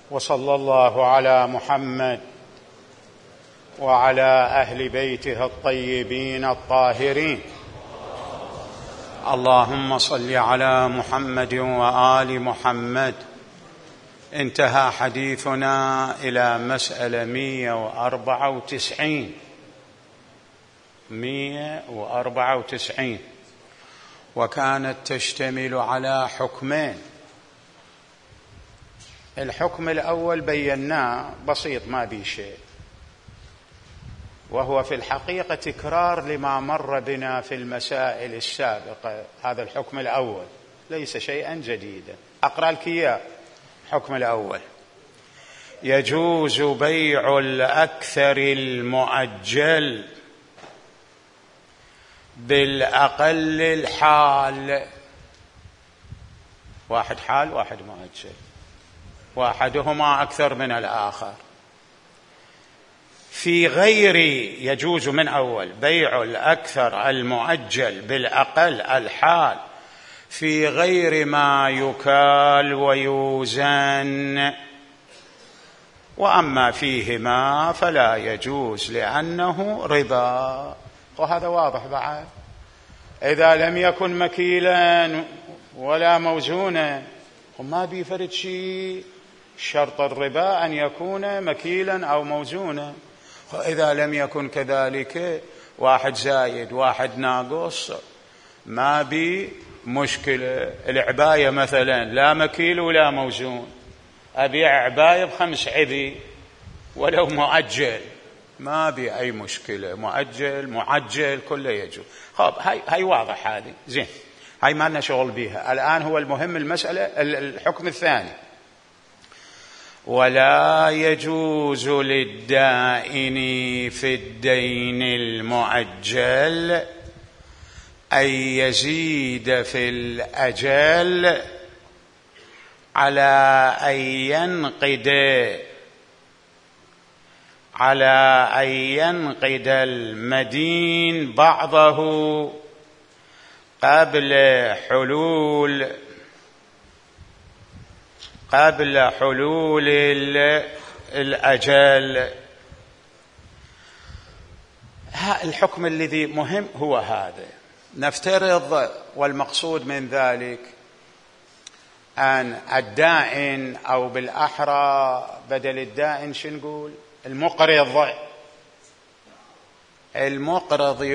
وصلى الله على محمد وعلى أهل بيته الطيبين الطاهرين. اللهم صل على محمد وآل محمد. انتهى حديثنا إلى مسألة 194 وكانت تشتمل على حكمين. الحكم الأول بيناه بسيط ما بيه شيء، وهو في الحقيقة تكرار لما مر بنا في المسائل السابقة. هذا الحكم الأول ليس شيئا جديدا. أقرأ لك إياه. الحكم الأول: يجوز بيع الأكثر المؤجل بالأقل الحال. واحد حال واحد مؤجل، واحدهما أكثر من الآخر. في غير، يجوز من أول بيع الأكثر المؤجل بالأقل الحال في غير ما يكال ويوزن، وأما فيهما فلا يجوز لأنه ربا. وهذا واضح بعد. إذا لم يكن مكيلا ولا موزونا وما بيفرد شيء، شرط الربا أن يكون مكيلا أو موزونا. وإذا لم يكن كذلك، واحد زايد واحد ناقص، ما بي مشكلة. العباية مثلا لا مكيل ولا موزون، أبيع عباية ب5 عبي ولو مؤجل، ما بي أي مشكلة. مؤجل معجل كله يجوز. خب هاي واضح. هذه زين، هاي ما لنا شغل بيها الآن. هو المهم المسألة الحكم الثاني: ولا يجوز للدائن في الدين المؤجل أن يزيد في الأجل على أن ينقد المدين بعضه قبل حلول الأجل. الحكم الذي مهم هو هذا. نفترض، والمقصود من ذلك أن الدائن، أو بالأحرى بدل الدائن شو نقول، المقرض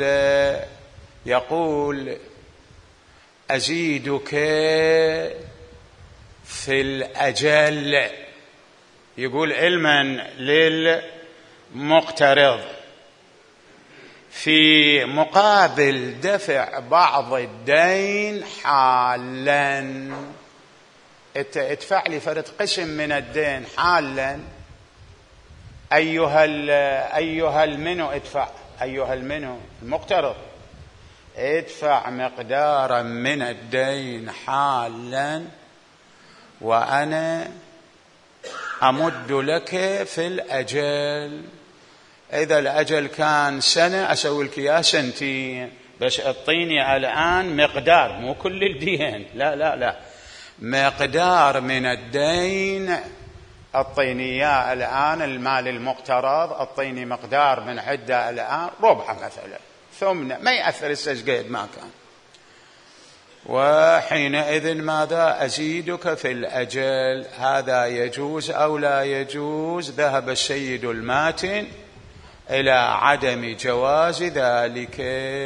يقول أزيدك في الأجل، يقول علما للمقترض في مقابل دفع بعض الدين حالا. ادفع لي فرد قسم من الدين حالا. أيها المنو ادفع، أيها المنو المقترض ادفع مقدارا من الدين حالا، وأنا أمد لك في الأجل. إذا الأجل كان سنة أسوي لك إياه 2 سنين، بس اعطيني الآن مقدار، مو كل الدين، لا مقدار من الدين اعطيني إياه الآن. المال المقترض اعطيني مقدار من عدة الآن، ربع مثلا، ثمنة، ما يأثر السجد ما كان. وحينئذ ماذا؟ أزيدك في الأجل. هذا يجوز أو لا يجوز؟ ذهب السيد الماتن إلى عدم جواز ذلك،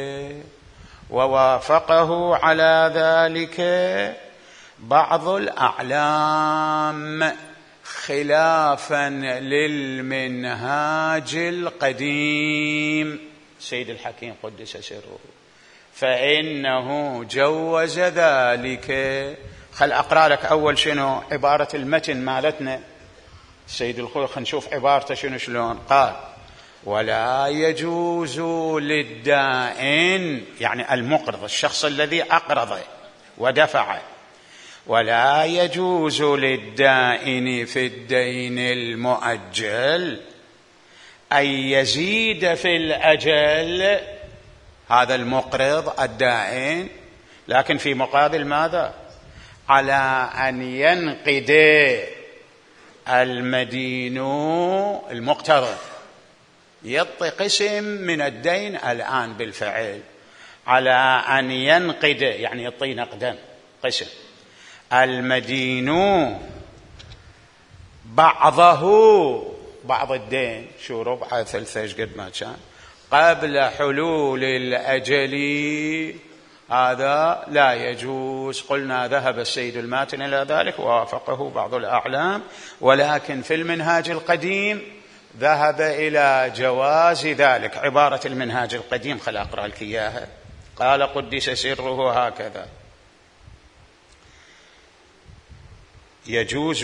ووافقه على ذلك بعض الأعلام خلافا للمنهاج القديم سيد الحكيم قدس سره، فإنه جوز ذلك. خل أقرأ لك أول شنو عبارة المتن مالتنا سيد الخوي، خل نشوف عبارته شلون قال: ولا يجوز للدائن، يعني المقرض، الشخص الذي أقرضه ودفعه، ولا يجوز للدائن في الدين المؤجل أن يزيد في الأجل. هذا المقرض الدائن، لكن في مقابل ماذا؟ على أن ينقد المدين المقترض يعطي قسم من الدين الآن بالفعل على أن ينقد، يعني يعطي نقدا قسم. المدين بعض الدين، شو ربعه ثلثه قد ما كان، قبل حلول الأجل، هذا لا يجوز. قلنا ذهب السيد الماتن إلى ذلك ووافقه بعض الأعلام، ولكن في المنهاج القديم ذهب إلى جواز ذلك. عبارة المنهاج القديم خل أقرأ لك إياها. قال قدس سره هكذا: يجوز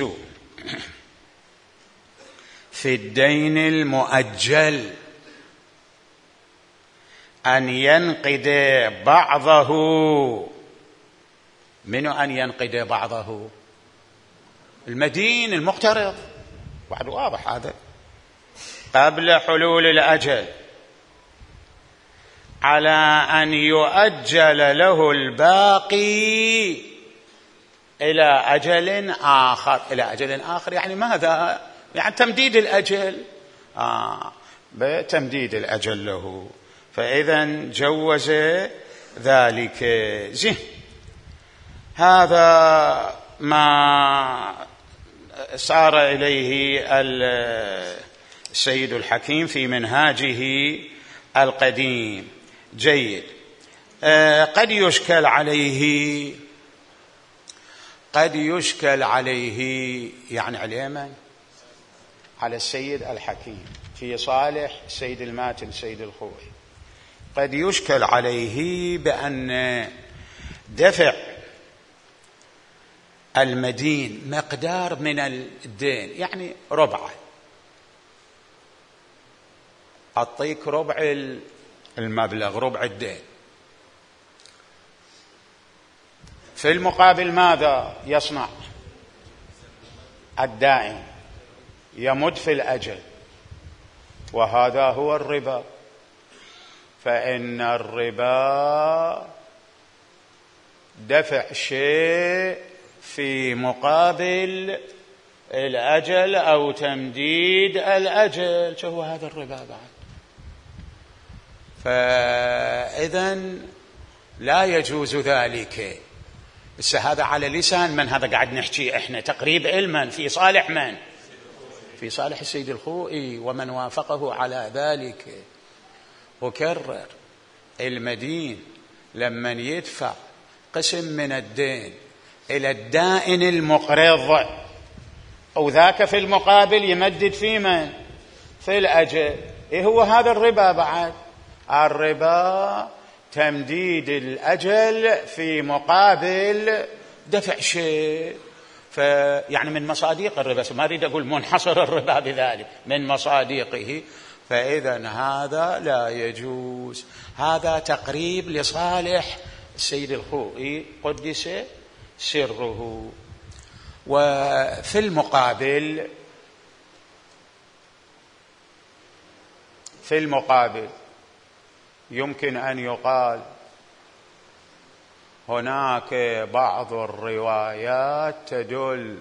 في الدين المؤجل أن ينقد بعضه. من أن ينقد بعضه؟ المدين المقترض، بعد واضح هذا، قبل حلول الأجل، على أن يؤجل له الباقي إلى أجل آخر. إلى أجل آخر يعني ماذا؟ يعني تمديد الأجل، بتمديد الأجل له. فإذا جوز ذلك. زين، هذا ما سار إليه السيد الحكيم في منهاجه القديم. جيد. قد يشكل عليه يعني على من؟ على السيد الحكيم في صالح السيد الماتن السيد الخوئي. قد يشكل عليه بأن دفع المدين مقدار من الدين، يعني ربعه، أعطيك ربع المبلغ، ربع الدين. في المقابل ماذا يصنع الدائن؟ يمد في الأجل، وهذا هو الربا. فإن الربا دفع شيء في مقابل الأجل أو تمديد الأجل، شو هو هذا الربا بعد. فإذن لا يجوز ذلك. بس هذا على لسان من؟ هذا قاعد نحكي احنا تقريب علما في صالح من؟ في صالح السيد الخوئي ومن وافقه على ذلك. وكرر، المدين لما يدفع قسم من الدين إلى الدائن المقرض، أو ذاك في المقابل يمدد في من؟ في الأجل. إيه هو هذا الربا بعد؟ الربا تمديد الأجل في مقابل دفع شيء. يعني من مصادق الربا، ما أريد أقول منحصر الربا بذلك، من مصادقه. فإذا هذا لا يجوز. هذا تقريب لصالح السيد الخوئي قدس سره. وفي المقابل يمكن أن يقال هناك بعض الروايات تدل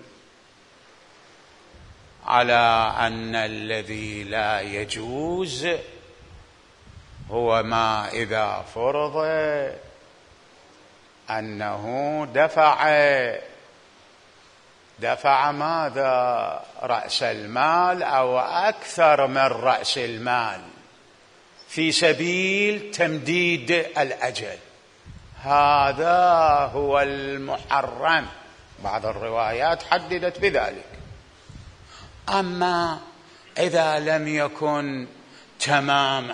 على أن الذي لا يجوز هو ما إذا فرض أنه دفع ماذا؟ رأس المال أو أكثر من رأس المال في سبيل تمديد الأجل. هذا هو المحرم. بعض الروايات حددت بذلك. أما إذا لم يكن تمام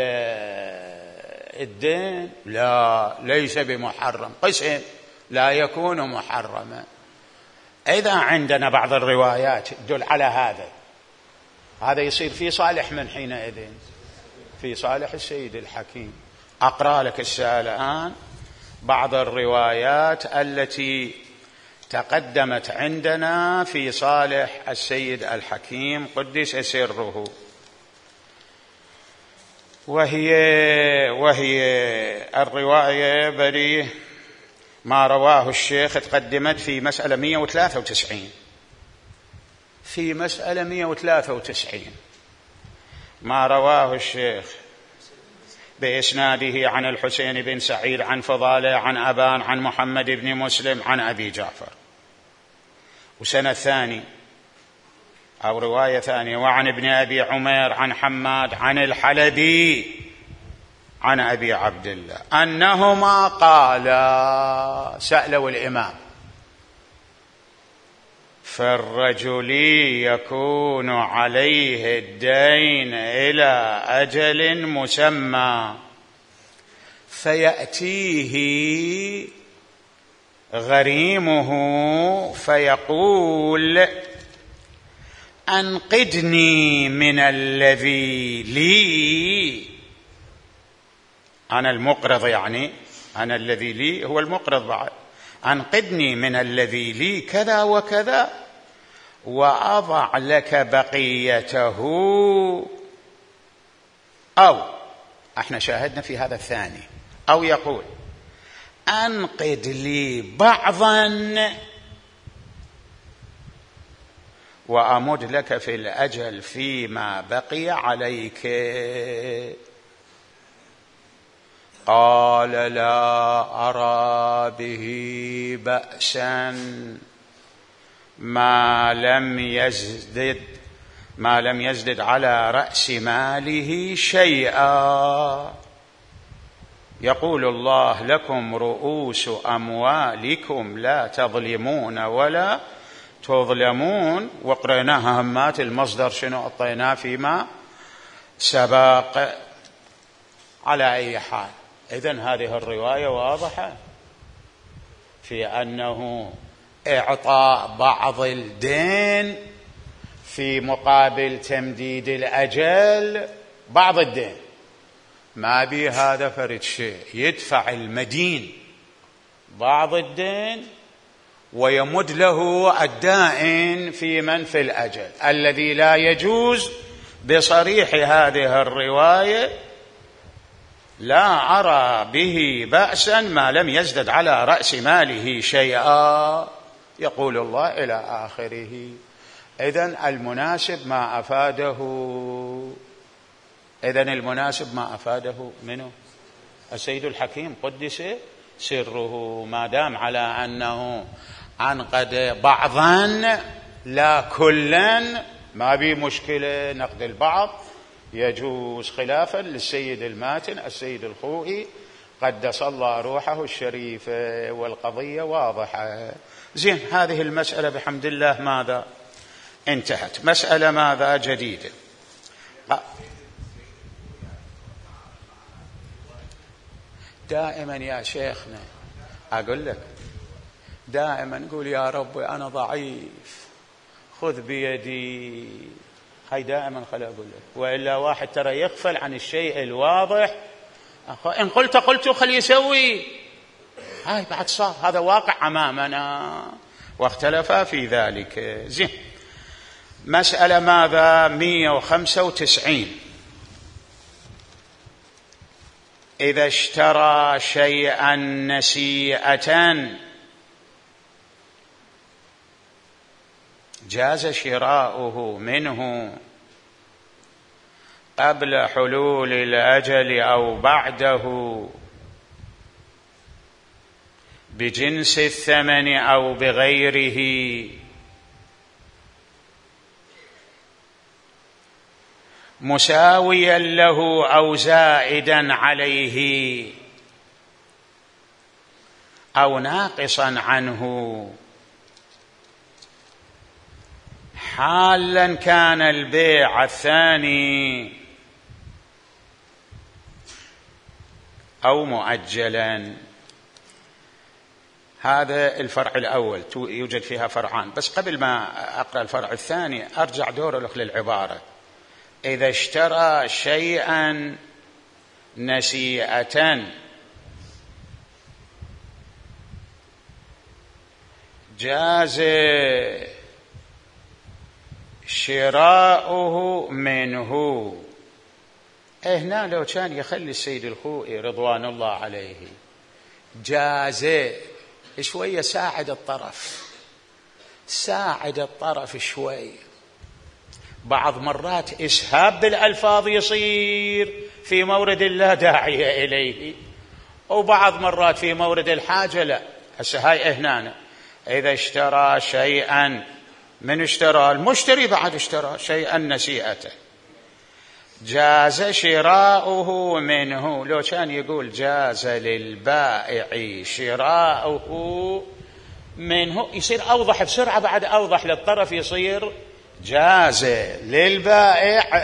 الدين، لا، ليس بمحرم. قسم لا يكون محرما. إذا عندنا بعض الروايات تدل على هذا يصير في صالح من حينئذ؟ في صالح السيد الحكيم. أقرأ لك الآن بعض الروايات التي تقدمت عندنا في صالح السيد الحكيم قدس سره. وهي الرواية بريه ما رواه الشيخ، تقدمت في مسألة 193. في مسألة 193 ما رواه الشيخ بإسناده عن الحسين بن سعيد عن فضالة عن أبان عن محمد بن مسلم عن أبي جعفر، وسنة ثاني أو رواية ثانية وعن ابن أبي عمير عن حماد عن الحلبي عن أبي عبد الله أنهما قالا، سألوا الإمام: فالرجل يكون عليه الدين إلى أجل مسمى فيأتيه غريمه فيقول: أنقذني من الذي لي، أنا المقرض، يعني أنا الذي لي هو المقرض بعد، أنقذني من الذي لي كذا وكذا وأضع لك بقيته، أو احنا شاهدنا في هذا الثاني، أو يقول: أنقذ لي بعضا وأمد لك في الأجل فيما بقي عليك. قال: لا أرى به بأسا ما لم يزدد على رأس ماله شيئا. يقول الله: لكم رؤوس أموالكم لا تظلمون ولا تظلمون، وقريناها همات المصدر شنو أعطيناه فيما سبق. على أي حال، إذن هذه الرواية واضحة في أنه إعطاء بعض الدين في مقابل تمديد الأجل، بعض الدين ما بي هذا فرد شيء، يدفع المدين بعض الدين ويمد له الدائن في من في الأجل. الذي لا يجوز بصريح هذه الرواية: لا أرى به بأسا ما لم يزدد على رأس ماله شيئا، يقول الله إلى آخره. إذن المناسب ما أفاده منه السيد الحكيم قدس سره، ما دام على أنه أنقذ بعضا لا كلا، ما بي مشكلة، نقد البعض يجوز، خلافا للسيد الماتن السيد الخوئي قدس الله روحه الشريفة، والقضية واضحة. زين، هذه المسألة بحمد الله ماذا انتهت. مسألة ماذا جديدة؟ دائما يا شيخنا أقول لك، دائما نقول: يا رب أنا ضعيف خذ بيدي. هاي دائما خلي أقول لك، وإلا واحد ترى يغفل عن الشيء الواضح. إن قلت خلي يسوي، هاي بعد صار، هذا واقع أمامنا، واختلف في ذلك. زين، مسألة ماذا 195: إذا اشترى شيئا نسيئة جاز شراؤه منه قبل حلول الأجل أو بعده بجنس الثمن أو بغيره، مساويا له أو زائدا عليه أو ناقصا عنه، حالا كان البيع الثاني أو مؤجلا. هذا الفرع الأول، يوجد فيها فرعان، بس قبل ما أقرأ الفرع الثاني أرجع دور الأخ للعبارة: إذا اشترى شيئا نسيئة جاز شراؤه منه. هنا لو كان يخلي السيد الخوئي رضوان الله عليه جاز شوية، ساعد الطرف شوي، بعض مرات إسهاب بالألفاظ يصير في مورد لا داعي إليه، وبعض مرات في مورد الحاجة لا. هسه هاي هنا إذا اشترى شيئا، من اشترى؟ المشتري بعد اشترى شيئا نسيئته، جاز شراؤه منه. لو كان يقول جاز للبائع شراؤه منه يصير أوضح بسرعة، بعد أوضح للطرف يصير جاز للبائع.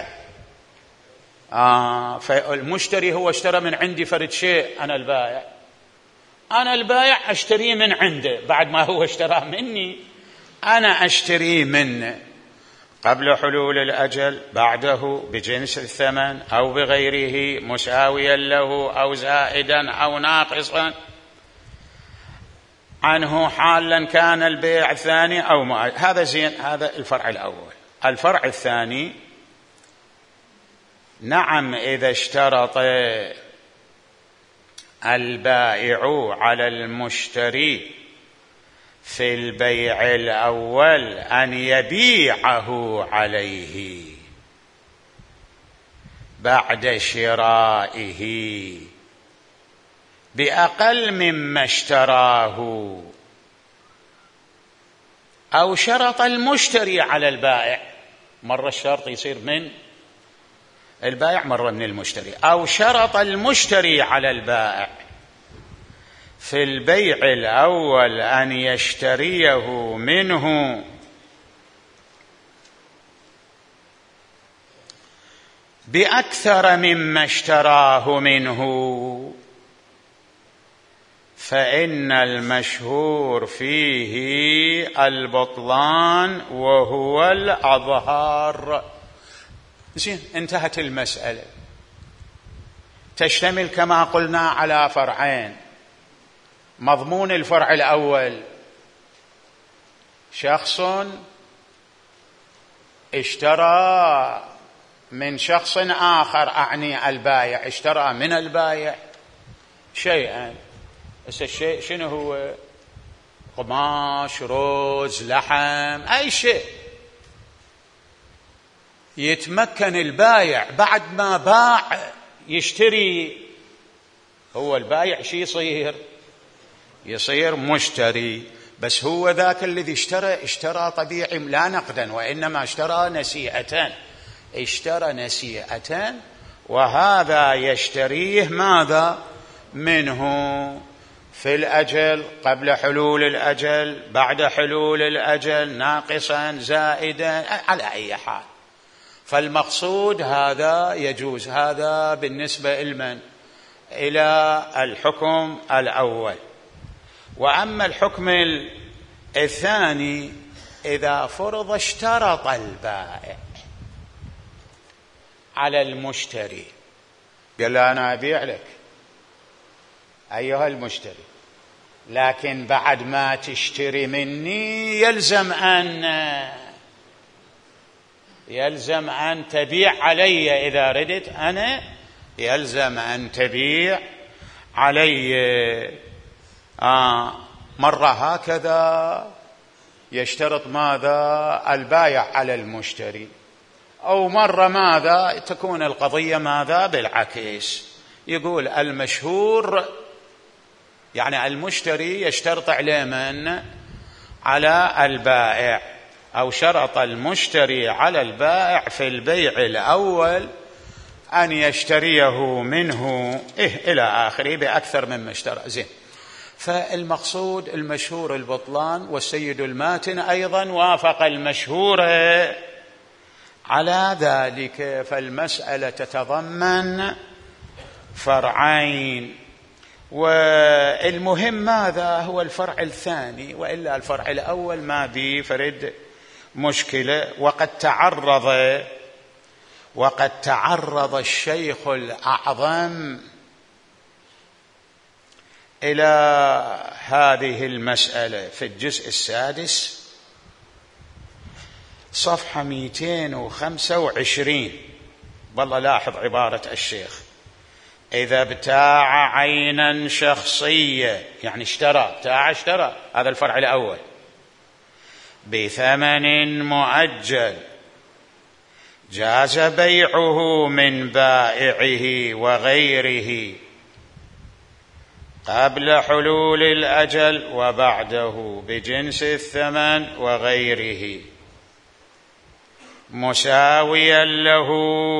فالمشتري هو اشترى من عندي فرد شيء، أنا البائع أشتريه من عنده بعد ما هو اشتراه مني، أنا أشتريه منه قبل حلول الأجل، بعده بجنس الثمن أو بغيره، مساويا له أو زائدا أو ناقصا عنه حالا كان البيع الثاني أو ما. هذا زين، هذا الفرع الأول. الفرع الثاني، نعم إذا اشترط البائع على المشتري في البيع الأول أن يبيعه عليه بعد شرائه بأقل مما اشتراه، أو شرط المشتري على البائع، مرة الشرط يصير من البائع مرة من المشتري، أو شرط المشتري على البائع في البيع الأول أن يشتريه منه بأكثر مما اشتراه منه، فإن المشهور فيه البطلان وهو الأظهر. زين، انتهت المسألة. تشتمل كما قلنا على فرعين. مضمون الفرع الأول، شخص اشترى من شخص آخر، أعني البايع اشترى من البايع شيئا. الشيء شنو هو؟ قماش، رز، لحم، أي شيء. يتمكن البايع بعد ما باع يشتري، هو البايع شي يصير مشتري، بس هو ذاك الذي اشترى طبيعي لا نقدا، وإنما اشترى نسيئة، وهذا يشتريه ماذا؟ منه في الأجل، قبل حلول الأجل، بعد حلول الأجل، ناقصا زائدا، على أي حال. فالمقصود هذا يجوز. هذا بالنسبة إلى الحكم الأول. وأما الحكم الثاني، إذا فرض اشترط البائع على المشتري، قال أنا أبيع لك أيها المشتري، لكن بعد ما تشتري مني يلزم أن تبيع علي، إذا ردت أنا يلزم أن تبيع علي. مرة هكذا يشترط ماذا؟ البايع على المشتري، أو مرة ماذا؟ تكون القضية ماذا؟ بالعكس. يقول المشهور يعني المشتري يشترط عليه من؟ على البائع، أو شرط المشتري على البائع في البيع الأول أن يشتريه منه إلى آخره بأكثر مما اشترى. زين. فالمقصود المشهور البطلان، والسيد الماتن أيضا وافق المشهور على ذلك. فالمسألة تتضمن فرعين، والمهم ماذا؟ هو الفرع الثاني، وإلا الفرع الأول ما به فرد مشكلة. وقد تعرض الشيخ الأعظم إلى هذه المسألة في الجزء السادس صفحة 225. والله لاحظ عبارة الشيخ: إذا ابتاع عينا شخصية، يعني اشترى، هذا الفرع الأول، بثمن مؤجل جاز بيعه من بائعه وغيره قبل حلول الأجل وبعده بجنس الثمن وغيره مساويا له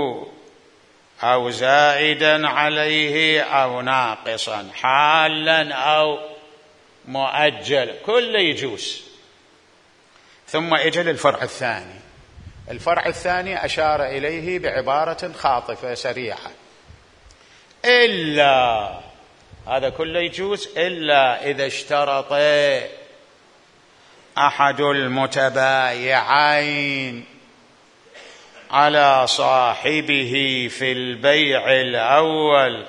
أو زائدا عليه أو ناقصا حالا أو مؤجل كل يجوز. ثم اجل الفرع الثاني. الفرع الثاني أشار إليه بعبارة خاطفة سريعة: إلا، هذا كله يجوز إلا إذا اشترط أحد المتبايعين على صاحبه في البيع الأول،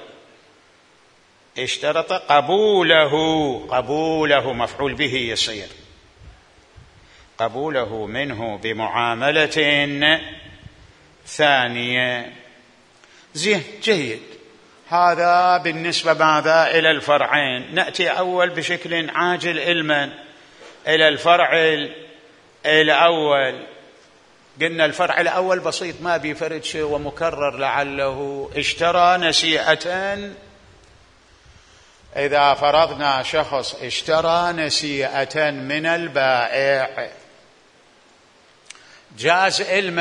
اشترط قبوله مفعول به يصير قبوله منه بمعاملة ثانية. زين، جيد. هذا بالنسبة ماذا إلى الفرعين. نأتي أول بشكل عاجل إلى الفرع الأول. قلنا الفرع الأول بسيط، ما بيفرد شيء ومكرر لعله. اشترى نسيئة. إذا فرضنا شخص اشترى نسيئة من البائع، جاز علما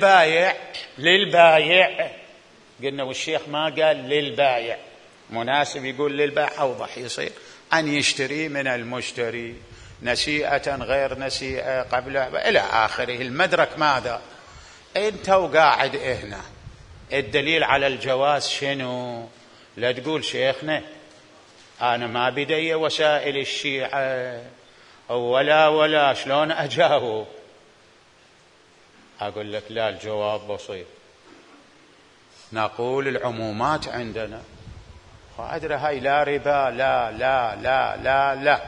للبايع. قلنا والشيخ ما قال للبايع، مناسب يقول للبائع أوضح يصير، أن يشتري من المشتري نسيئة غير نسيئة قبل إلى آخره. المدرك ماذا؟ أنت وقاعد هنا، الدليل على الجواز شنو؟ لا تقول شيخنا أنا ما بدي وسائل الشيعة ولا شلون أجاوب. أقول لك لا، الجواب بسيط، نقول العمومات عندنا. وأدري هاي لا ربا، لا لا لا لا لا،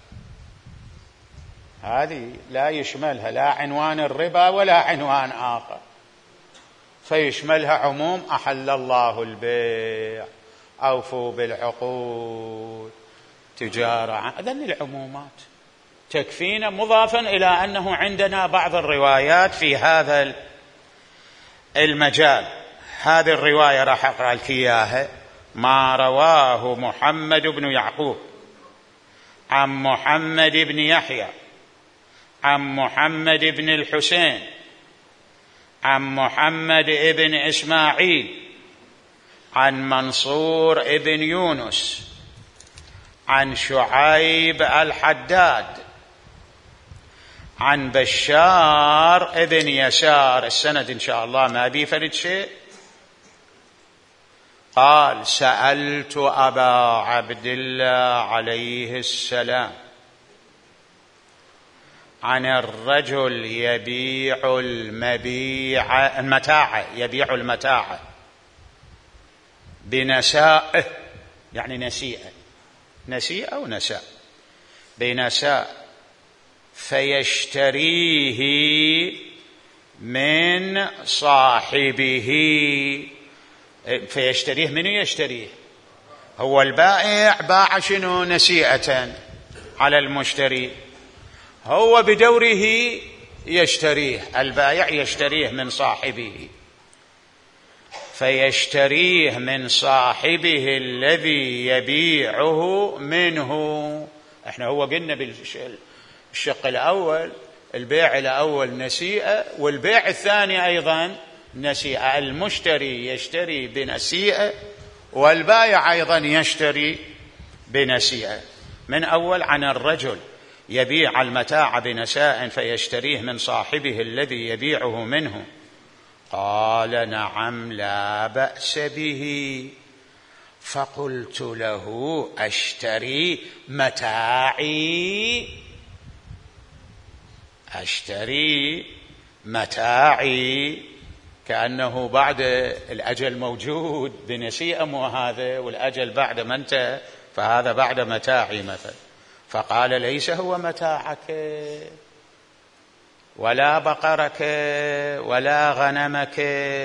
هذه لا يشملها لا عنوان الربا ولا عنوان آخر، فيشملها عموم أحل الله البيع، أوفوا بالعقود، تجارة. إذن العمومات تكفينا، مضافا إلى أنه عندنا بعض الروايات في هذا المجال. هذه الرواية راح أقرأ لك إياها: ما رواه محمد بن يعقوب عن محمد بن يحيى عن محمد بن الحسين عن محمد بن إسماعيل عن منصور بن يونس عن شعيب الحداد عن بشار بن يسار. السند إن شاء الله ما بيفرد شيء. قال: سألت أبا عبد الله عليه السلام عن الرجل يبيع المتاع بنسائه، يعني نسيئة ونساء، بنساء، فيشتريه من صاحبه. فيشتريه، من يشتريه؟ هو البائع باع شنو؟ نسيئة على المشتري، هو بدوره يشتريه، البائع يشتريه من صاحبه، فيشتريه من صاحبه الذي يبيعه منه. احنا هو قلنا بالشق الأول البيع الأول نسيئة، والبيع الثاني أيضا نسيئة. المشتري يشتري بنسيئة والبائع أيضا يشتري بنسيئة. من أول: عن الرجل يبيع المتاع بنساء فيشتريه من صاحبه الذي يبيعه منه. قال: نعم لا بأس به. فقلت له: أشتري متاعي، كأنه بعد الأجل موجود بنسيئة، مو هذا، والأجل بعد ما انتهى، فهذا بعد متاعي مثلا. فقال: ليس هو متاعك ولا بقرك ولا غنمك.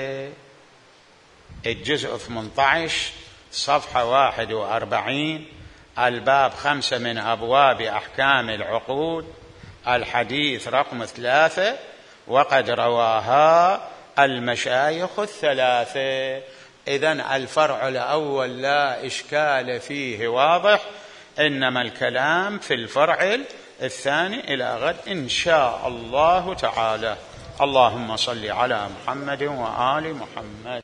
الجزء 18 صفحة 41، الباب 5 من أبواب أحكام العقود، الحديث رقم 3. وقد رواها المشايخ الثلاثة. إذن الفرع الأول لا إشكال فيه واضح، إنما الكلام في الفرع الثاني إلى غد إن شاء الله تعالى. اللهم صل على محمد وآل محمد.